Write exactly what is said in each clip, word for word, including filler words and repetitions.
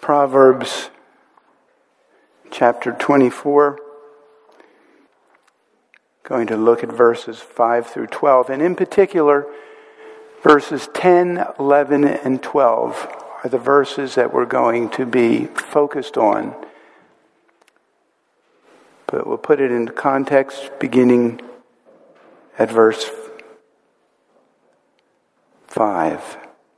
Proverbs chapter twenty-four. Going to look at verses five through twelve, and in particular, verses ten, eleven, and twelve are the verses that we're going to be focused on. But we'll put it into context beginning at verse five.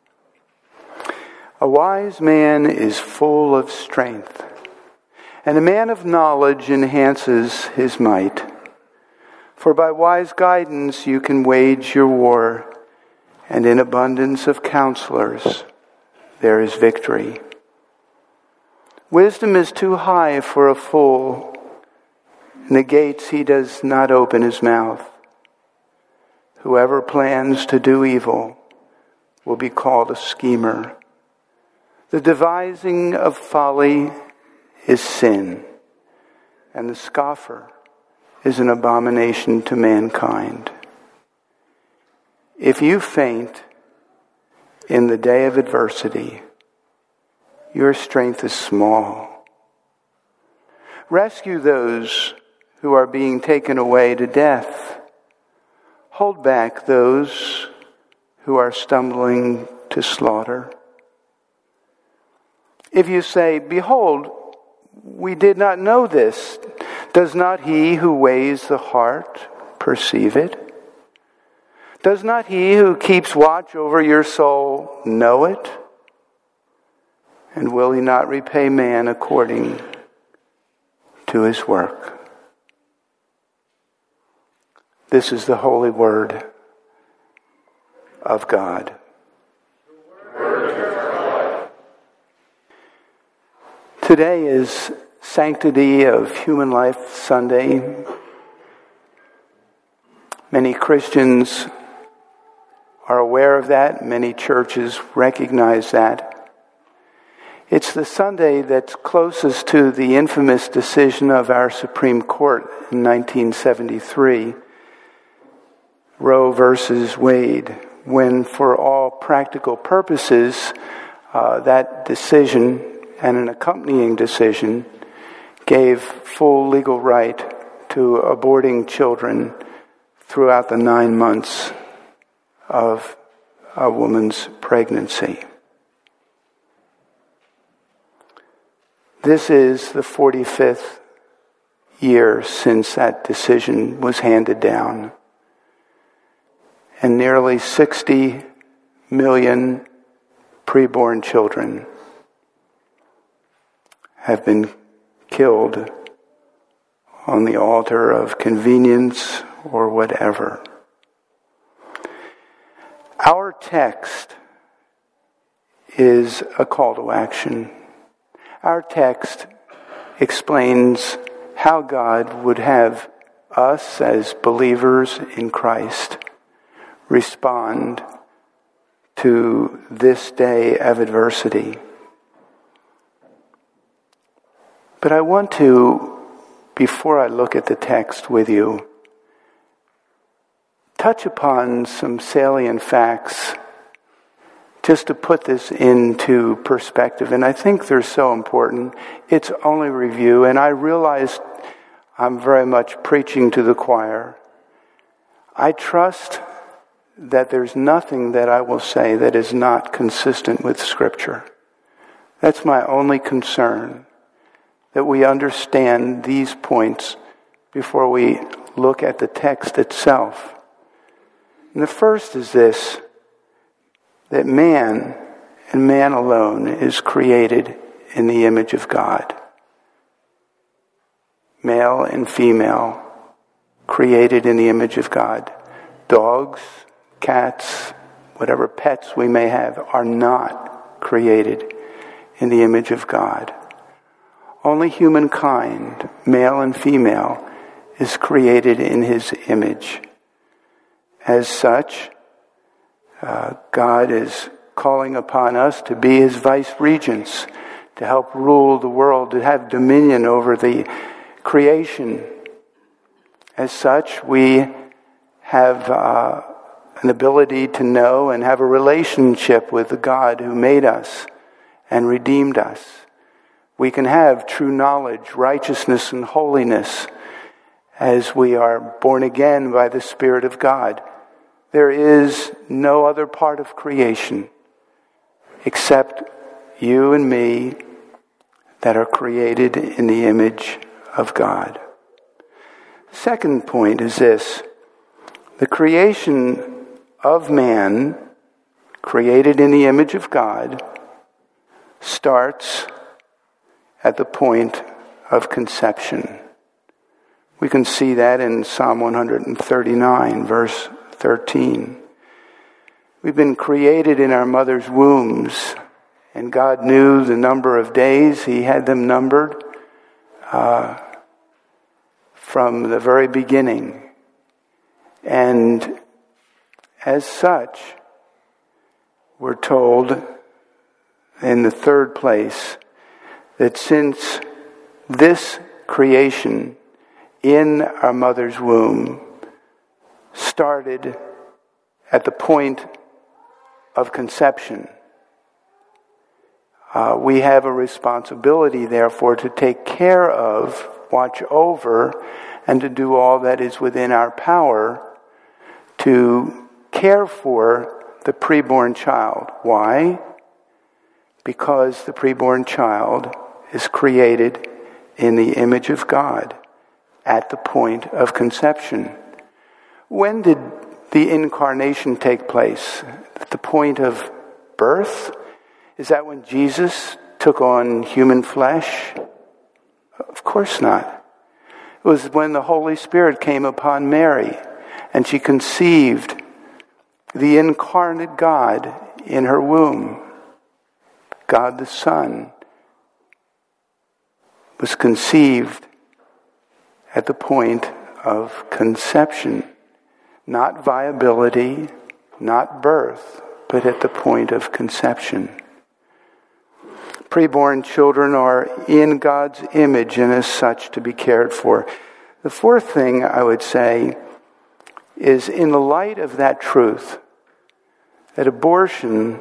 A wise man is full of strength, and a man of knowledge enhances his might. For by wise guidance you can wage your war, and in abundance of counselors there is victory. Wisdom is too high for a fool. In the gates he does not open his mouth. Whoever plans to do evil will be called a schemer. The devising of folly is sin, and the scoffer is an abomination to mankind. If you faint in the day of adversity, your strength is small. Rescue those who are being taken away to death. Hold back those who are stumbling to slaughter. If you say, "Behold, we did not know this," does not he who weighs the heart perceive it? Does not he who keeps watch over your soul know it? And will he not repay man according to his work? This is the holy word of God. Today is Sanctity of Human Life Sunday. Many Christians are aware of that. Many churches recognize that. It's the Sunday that's closest to the infamous decision of our Supreme Court in nineteen seventy-three, Roe versus Wade, when for all practical purposes, uh, that decision and an accompanying decision gave full legal right to aborting children throughout the nine months of a woman's pregnancy. This is the forty-fifth year since that decision was handed down, and nearly sixty million preborn children have been killed on the altar of convenience or whatever. Our text is a call to action. Our text explains how God would have us as believers in Christ respond to this day of adversity. But I want to, before I look at the text with you, touch upon some salient facts just to put this into perspective. And I think they're so important. It's only review, and I realize I'm very much preaching to the choir. I trust that there's nothing that I will say that is not consistent with Scripture. That's my only concern, that we understand these points before we look at the text itself. And the first is this, that man and man alone is created in the image of God. Male and female, created in the image of God. Dogs, cats, whatever pets we may have, are not created in the image of God. Only humankind, male and female, is created in his image. As such, uh, God is calling upon us to be his vice-regents, to help rule the world, to have dominion over the creation. As such, we have uh, an ability to know and have a relationship with the God who made us and redeemed us. We can have true knowledge, righteousness, and holiness as we are born again by the Spirit of God. There is no other part of creation except you and me that are created in the image of God. Second point is this: the creation of man, created in the image of God, starts at the point of conception. We can see that in Psalm one thirty-nine, verse thirteen. We've been created in our mother's wombs, and God knew the number of days. He had them numbered uh, from the very beginning. And as such, we're told in the third place that since this creation in our mother's womb started at the point of conception, uh, we have a responsibility, therefore, to take care of, watch over, and to do all that is within our power to care for the preborn child. Why? Because the preborn child is created in the image of God at the point of conception. When did the incarnation take place? At the point of birth? Is that when Jesus took on human flesh? Of course not. It was when the Holy Spirit came upon Mary and she conceived the incarnate God in her womb. God the Son was conceived at the point of conception. Not viability, not birth, but at the point of conception. Preborn children are in God's image and as such to be cared for. The fourth thing I would say is, in the light of that truth, that abortion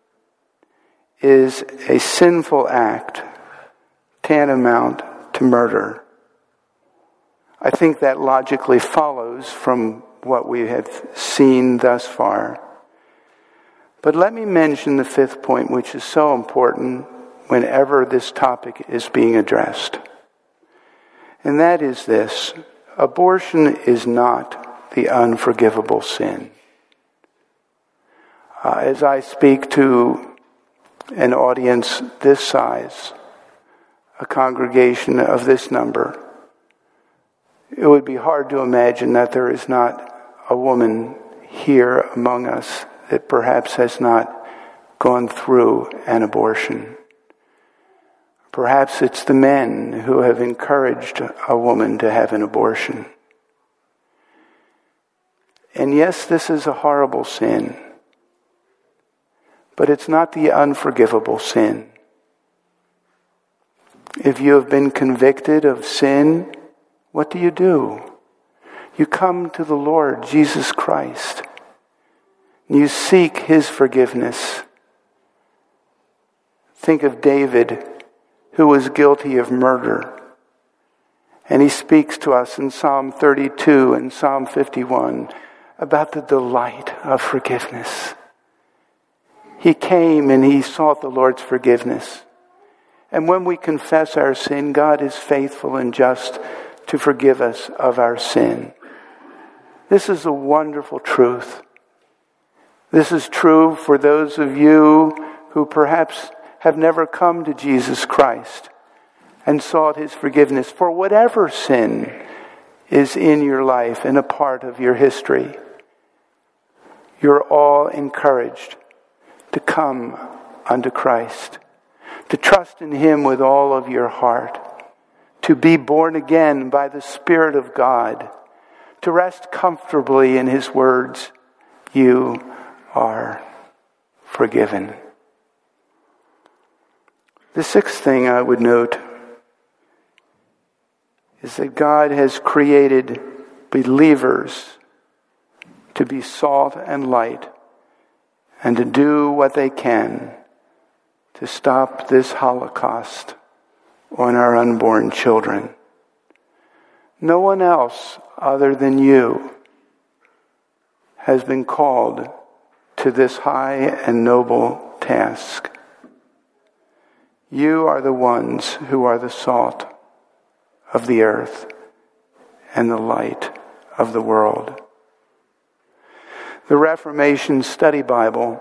is a sinful act tantamount to murder. I think that logically follows from what we have seen thus far. But let me mention the fifth point, which is so important whenever this topic is being addressed. And that is this: abortion is not the unforgivable sin. Uh, as I speak to an audience this size, a congregation of this number, it would be hard to imagine that there is not a woman here among us that perhaps has not gone through an abortion. Perhaps it's the men who have encouraged a woman to have an abortion. And yes, this is a horrible sin, but it's not the unforgivable sin. If you have been convicted of sin, what do you do? You come to the Lord Jesus Christ. You seek His forgiveness. Think of David, who was guilty of murder. And he speaks to us in Psalm thirty-two and Psalm fifty-one about the delight of forgiveness. He came and he sought the Lord's forgiveness. And when we confess our sin, God is faithful and just to forgive us of our sin. This is a wonderful truth. This is true for those of you who perhaps have never come to Jesus Christ and sought His forgiveness for whatever sin is in your life and a part of your history. You're all encouraged to come unto Christ, to trust in Him with all of your heart, to be born again by the Spirit of God, to rest comfortably in His words. You are forgiven. The sixth thing I would note is that God has created believers to be salt and light and to do what they can to stop this Holocaust on our unborn children. No one else other than you has been called to this high and noble task. You are the ones who are the salt of the earth and the light of the world. The Reformation Study Bible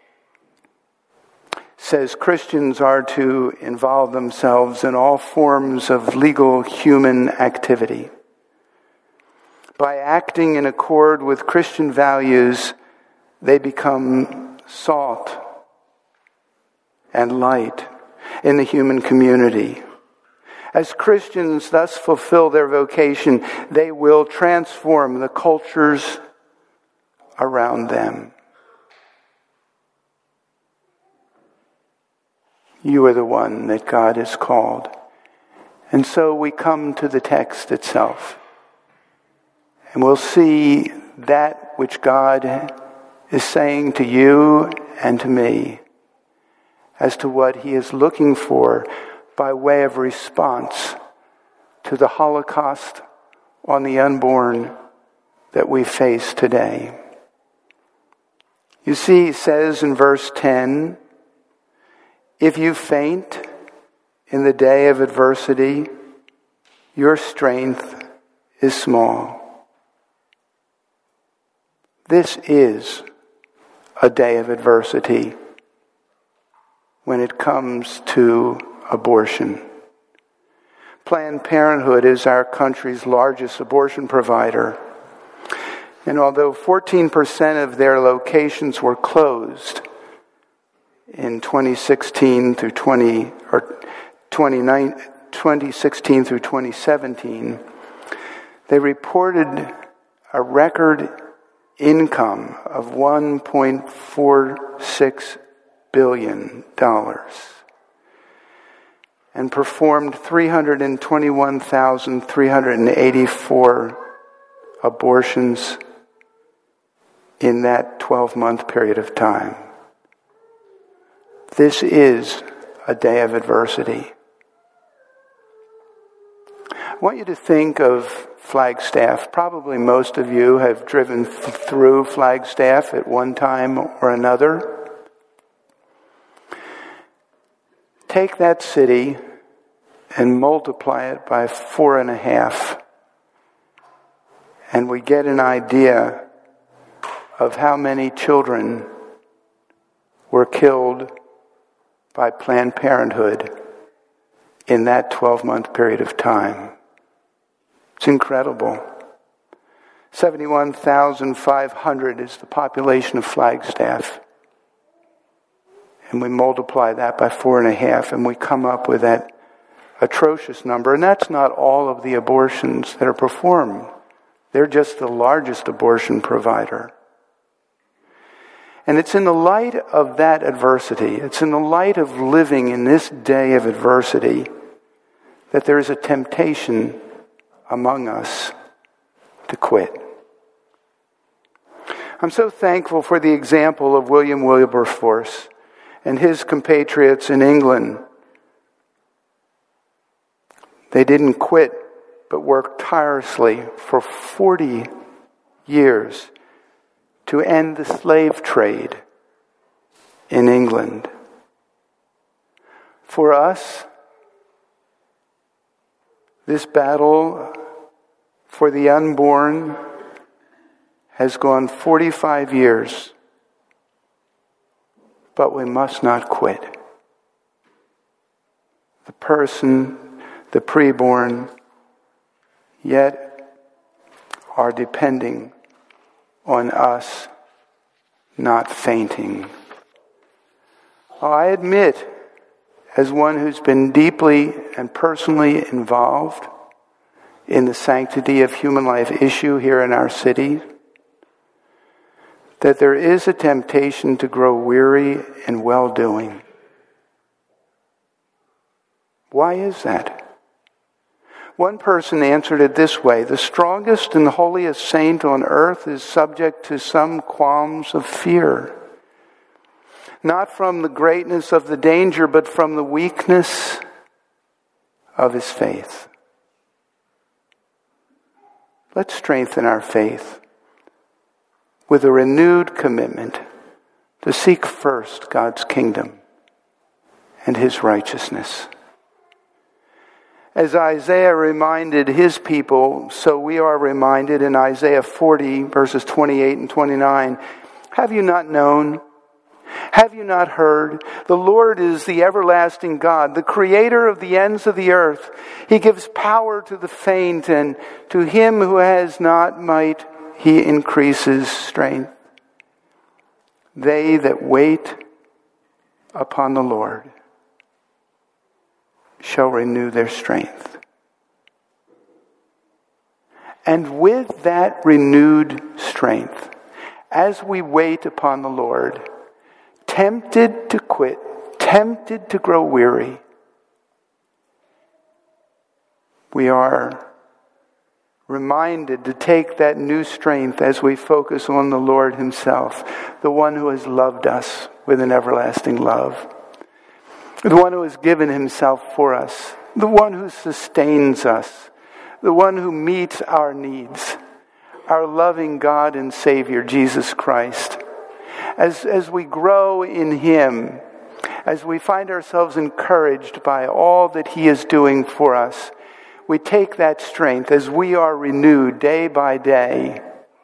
says Christians are to involve themselves in all forms of legal human activity. By acting in accord with Christian values, they become salt and light in the human community. As Christians thus fulfill their vocation, they will transform the cultures around them. You are the one that God has called. And so we come to the text itself. And we'll see that which God is saying to you and to me as to what he is looking for by way of response to the Holocaust on the unborn that we face today. You see, he says in verse ten, if you faint in the day of adversity, your strength is small. This is a day of adversity when it comes to abortion. Planned Parenthood is our country's largest abortion provider. And although fourteen percent of their locations were closed in twenty sixteen through twenty or twenty sixteen through twenty seventeen, they reported a record income of one point four six billion dollars and performed three hundred twenty-one thousand three hundred eighty-four abortions in that twelve-month period of time. This is a day of adversity. I want you to think of Flagstaff. Probably most of you have driven th- through Flagstaff at one time or another. Take that city and multiply it by four and a half, and we get an idea of how many children were killed by Planned Parenthood in that twelve-month period of time. It's incredible. seventy-one thousand five hundred is the population of Flagstaff. And we multiply that by four and a half, and we come up with that atrocious number. And that's not all of the abortions that are performed. They're just the largest abortion provider. And it's in the light of that adversity, it's in the light of living in this day of adversity, that there is a temptation among us to quit. I'm so thankful for the example of William Wilberforce and his compatriots in England. They didn't quit, but worked tirelessly for forty years to end the slave trade in England. For us, this battle for the unborn has gone forty-five years, but we must not quit. The person, the preborn, yet are depending on us not fainting. I admit, as one who's been deeply and personally involved in the sanctity of human life issue here in our city, that there is a temptation to grow weary in well-doing. Why is that? One person answered it this way: the strongest and holiest saint on earth is subject to some qualms of fear, not from the greatness of the danger, but from the weakness of his faith. Let's strengthen our faith with a renewed commitment to seek first God's kingdom and his righteousness. As Isaiah reminded his people, so we are reminded in Isaiah forty, verses twenty-eight and twenty-nine, have you not known? Have you not heard? The Lord is the everlasting God, the creator of the ends of the earth. He gives power to the faint, and to him who has not might, he increases strength. They that wait upon the Lord shall renew their strength. And with that renewed strength, as we wait upon the Lord, tempted to quit, tempted to grow weary, we are reminded to take that new strength as we focus on the Lord himself, the one who has loved us with an everlasting love, the one who has given himself for us, the one who sustains us, the one who meets our needs, our loving God and Savior, Jesus Christ. As, as we grow in him, as we find ourselves encouraged by all that he is doing for us, we take that strength as we are renewed day by day.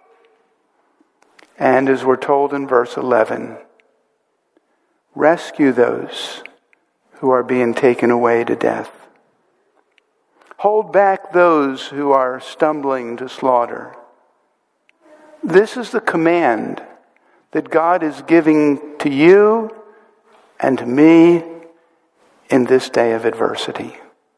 And as we're told in verse eleven, rescue those who are being taken away to death. Hold back those who are stumbling to slaughter. This is the command that God is giving to you and to me in this day of adversity.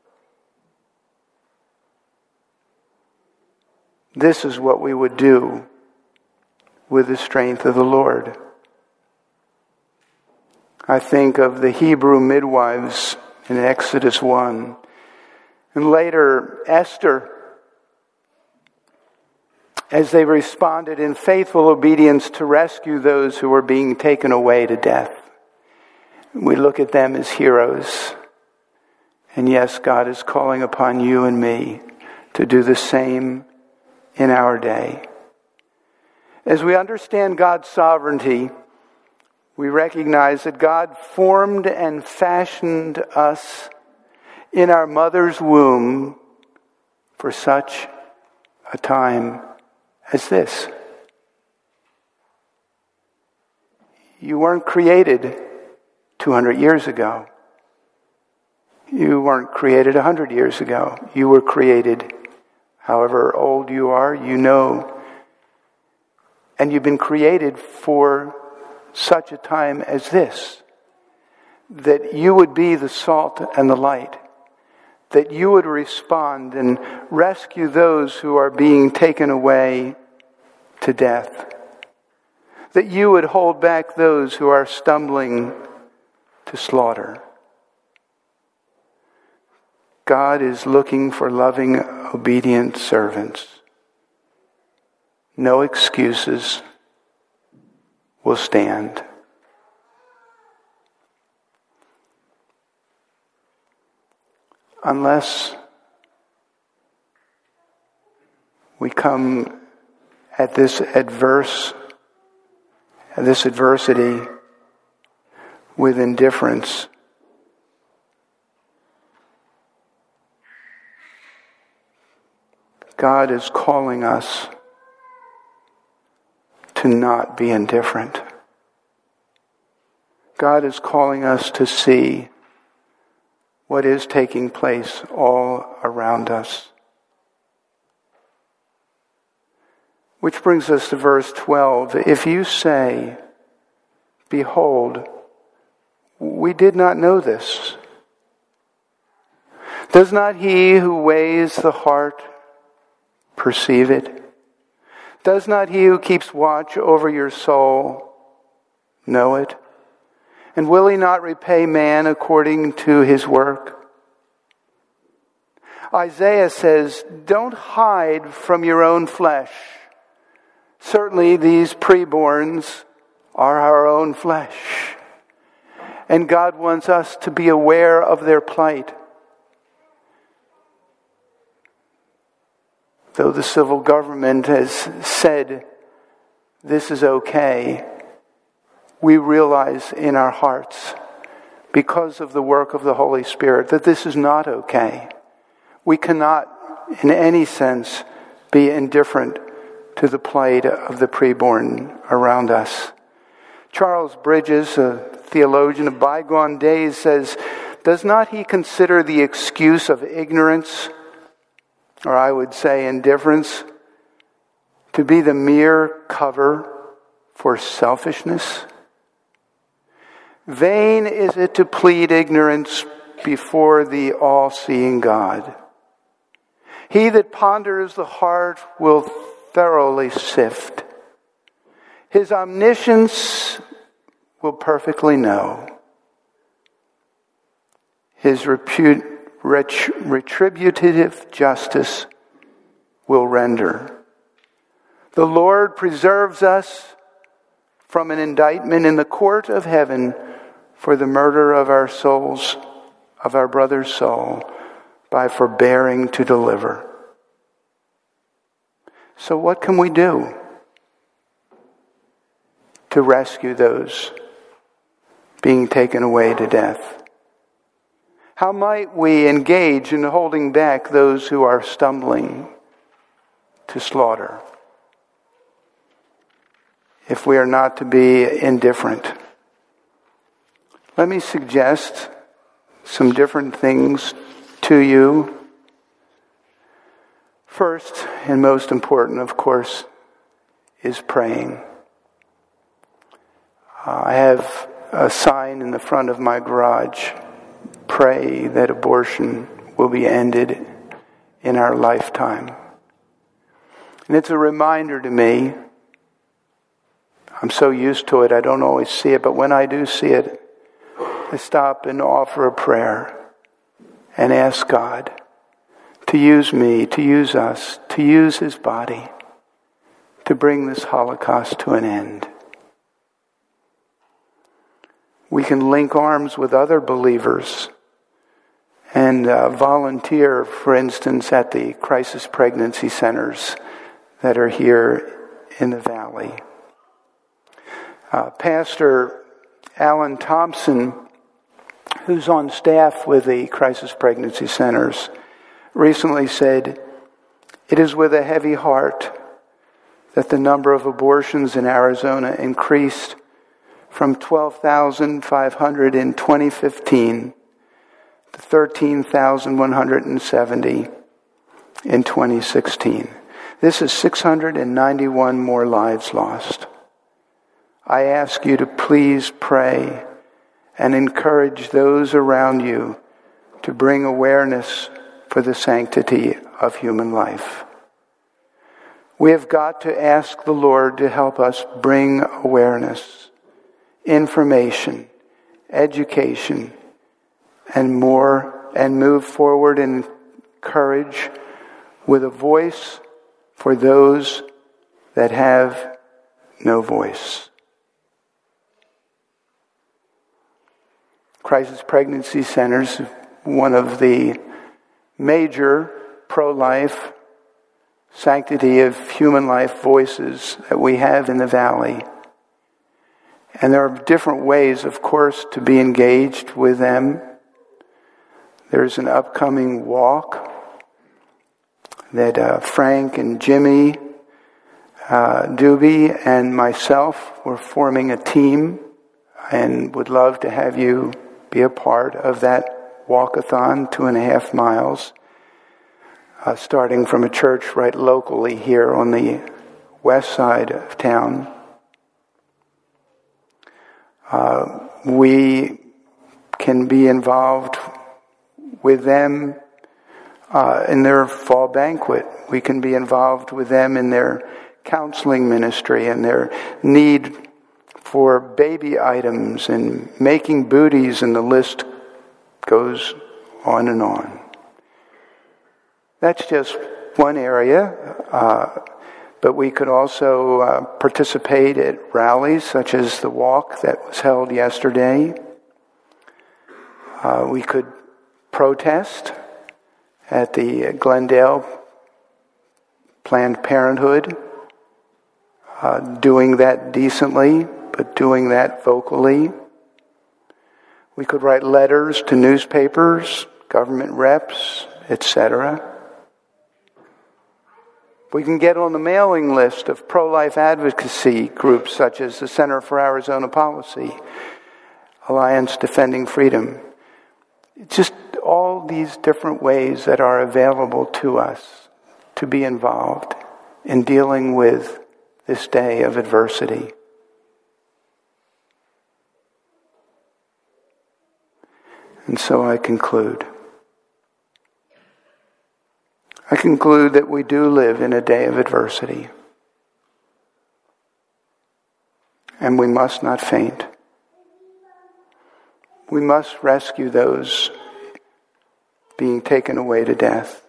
This is what we would do with the strength of the Lord. I think of the Hebrew midwives in Exodus one, and later Esther, as they responded in faithful obedience to rescue those who were being taken away to death. We look at them as heroes. And yes, God is calling upon you and me to do the same in our day. As we understand God's sovereignty, we recognize that God formed and fashioned us in our mother's womb for such a time as this. You weren't created two hundred years ago. You weren't created one hundred years ago. You were created, however old you are, you know. And you've been created for such a time as this. That you would be the salt and the light. That you would respond and rescue those who are being taken away to death. That you would hold back those who are stumbling to slaughter. God is looking for loving, obedient servants. No excuses will stand. Unless we come at this adverse, at this adversity with indifference, God is calling us to not be indifferent. God is calling us to see what is taking place all around us. Which brings us to verse twelve. If you say, behold, we did not know this. Does not he who weighs the heart perceive it? Does not he who keeps watch over your soul know it? And will he not repay man according to his work? Isaiah says, don't hide from your own flesh. Certainly these preborns are our own flesh. And God wants us to be aware of their plight. though the civil government has said this is okay, we realize in our hearts, because of the work of the Holy Spirit, that this is not okay. We cannot, in any sense, be indifferent to the plight of the preborn around us. Charles Bridges, a theologian of bygone days, says, does not he consider the excuse of ignorance, or I would say indifference, to be the mere cover for selfishness? Vain is it to plead ignorance before the all-seeing God. He that ponders the heart will thoroughly sift. His omniscience will perfectly know. His repute, ret- retributive justice will render. The Lord preserves us from an indictment in the court of heaven for the murder of our souls, of our brother's soul, by forbearing to deliver. So what can we do to rescue those being taken away to death? How might we engage in holding back those who are stumbling to slaughter, if we are not to be indifferent? Let me suggest some different things to you. First, and most important, of course, is praying. Uh, I have a sign in the front of my garage, pray that abortion will be ended in our lifetime. And it's a reminder to me, I'm so used to it, I don't always see it, but when I do see it, I stop and offer a prayer and ask God to use me, to use us, to use His body to bring this Holocaust to an end. We can link arms with other believers and uh, volunteer, for instance, at the crisis pregnancy centers that are here in the valley. Uh, Pastor Alan Thompson, who's on staff with the crisis pregnancy centers, recently said, "It is with a heavy heart that the number of abortions in Arizona increased from twelve thousand five hundred in twenty fifteen to thirteen thousand one hundred seventy in twenty sixteen. This is six hundred ninety-one more lives lost. I ask you to please pray and encourage those around you to bring awareness for the sanctity of human life. We have got to ask the Lord to help us bring awareness, information, education, and more, and move forward in courage with a voice for those that have no voice. Crisis Pregnancy Centers, one of the major pro-life, sanctity of human life voices that we have in the valley. And there are different ways, of course, to be engaged with them. There's an upcoming walk that uh, Frank and Jimmy uh, Doobie and myself were forming a team and would love to have you be a part of that walkathon, two and a half miles, uh, starting from a church right locally here on the west side of town. Uh, we can be involved with them uh, in their fall banquet. We can be involved with them in their counseling ministry and their need for baby items and making booties, and the list goes on and on. That's just one area, uh, but we could also uh, participate at rallies such as the walk that was held yesterday. Uh, we could protest at the Glendale Planned Parenthood, uh, doing that decently, but doing that vocally. We could write letters to newspapers, government reps, et cetera. We can get on the mailing list of pro-life advocacy groups such as the Center for Arizona Policy, Alliance Defending Freedom. Just all these different ways that are available to us to be involved in dealing with this day of adversity. And so I conclude. I conclude that we do live in a day of adversity. And we must not faint. We must rescue those being taken away to death.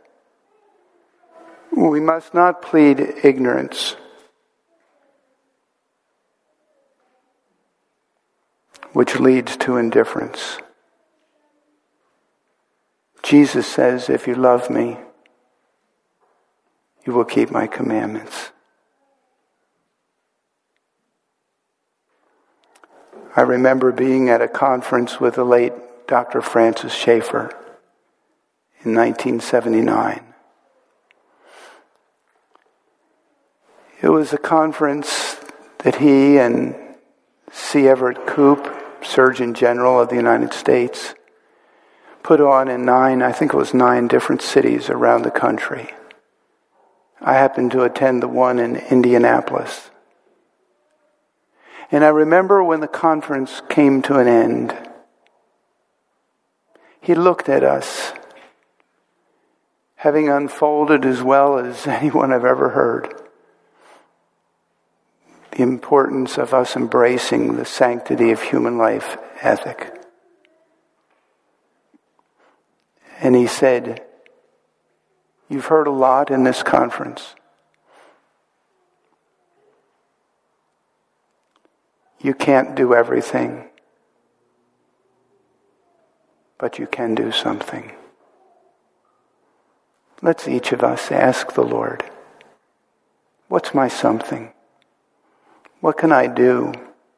We must not plead ignorance, which leads to indifference. Jesus says, if you love me, you will keep my commandments. I remember being at a conference with the late Doctor Francis Schaeffer in nineteen seventy-nine. It was a conference that he and C. Everett Koop, Surgeon General of the United States, put on in nine, I think it was nine different cities around the country. I happened to attend the one in Indianapolis. And I remember when the conference came to an end, he looked at us, having unfolded as well as anyone I've ever heard, the importance of us embracing the sanctity of human life ethic. And he said, you've heard a lot in this conference. You can't do everything, but you can do something. Let's each of us ask the Lord, what's my something? What can I do,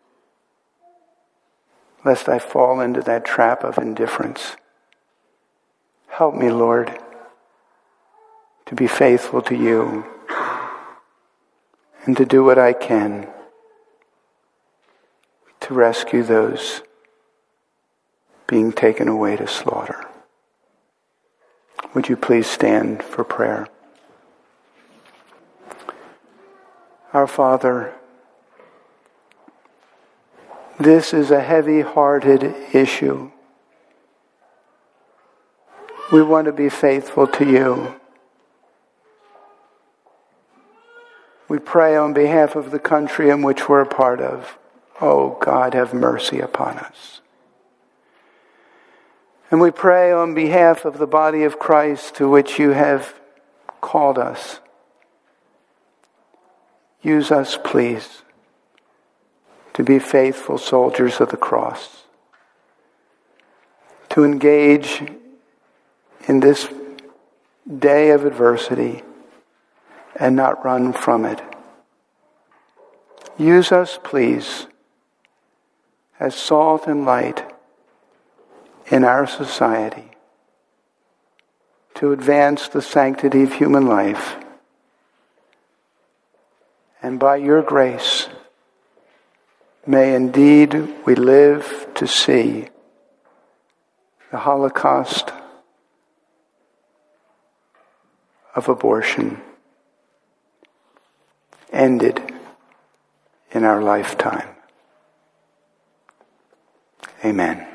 lest I fall into that trap of indifference? Help me, Lord, to be faithful to you and to do what I can to rescue those being taken away to slaughter. Would you please stand for prayer? Our Father, this is a heavy-hearted issue. We want to be faithful to you. We pray on behalf of the country in which we're a part of. Oh, God, have mercy upon us. And we pray on behalf of the body of Christ to which you have called us. Use us, please, to be faithful soldiers of the cross, to engage in this day of adversity and not run from it. Use us, please, as salt and light in our society to advance the sanctity of human life. And by your grace, may indeed we live to see the Holocaust of abortion ended in our lifetime. Amen.